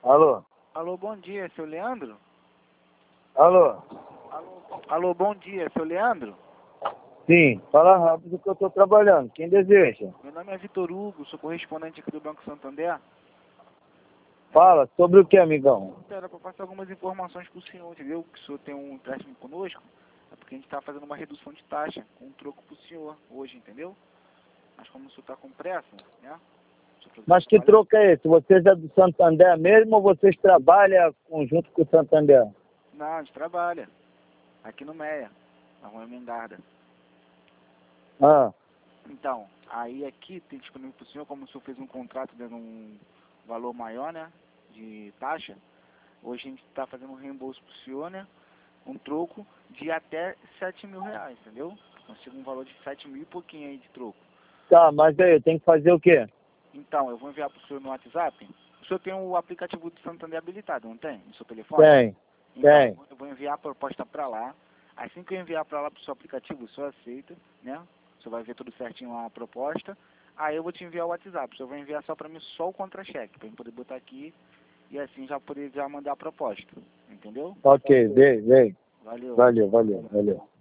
Alô? Alô, bom dia, seu Leandro? Alô? Alô, bom dia, seu Leandro? Sim, fala rápido que eu tô trabalhando. Quem deseja? Meu nome é Vitor Hugo, sou correspondente aqui do Banco Santander. Fala, sobre o que, amigão? Era para passar algumas informações para o senhor, entendeu? Que o senhor tem um empréstimo conosco, é porque a gente está fazendo uma redução de taxa, com um troco para o senhor hoje, entendeu? Mas como o senhor está com pressa, né? Mas que troco é esse? Vocês é do Santander mesmo ou vocês trabalham junto com o Santander? Não, a gente trabalha aqui no Meia, na Rua Mengarda. Ah, Então, aí aqui tem disponível para o senhor, como o senhor fez um contrato dando um valor maior, né, de taxa, hoje a gente está fazendo um reembolso para o senhor, né, um troco de até R$ 7.000, entendeu? Nós temos um valor de 7.000 e pouquinho aí de troco. tá, mas aí, eu tenho que fazer o quê? Então, eu vou enviar para o senhor no WhatsApp. O senhor tem o aplicativo do Santander habilitado, não tem? No seu telefone? Tem, Então, tem. eu vou enviar a proposta para lá. Assim que eu enviar para lá para o seu aplicativo, o senhor aceita, né? O senhor vai ver tudo certinho lá a proposta. Aí eu vou te enviar o WhatsApp. O senhor vai enviar só para mim só o contra-cheque, para eu poder botar aqui e assim já poder já mandar a proposta. Entendeu? Ok, vem. Valeu. Valeu.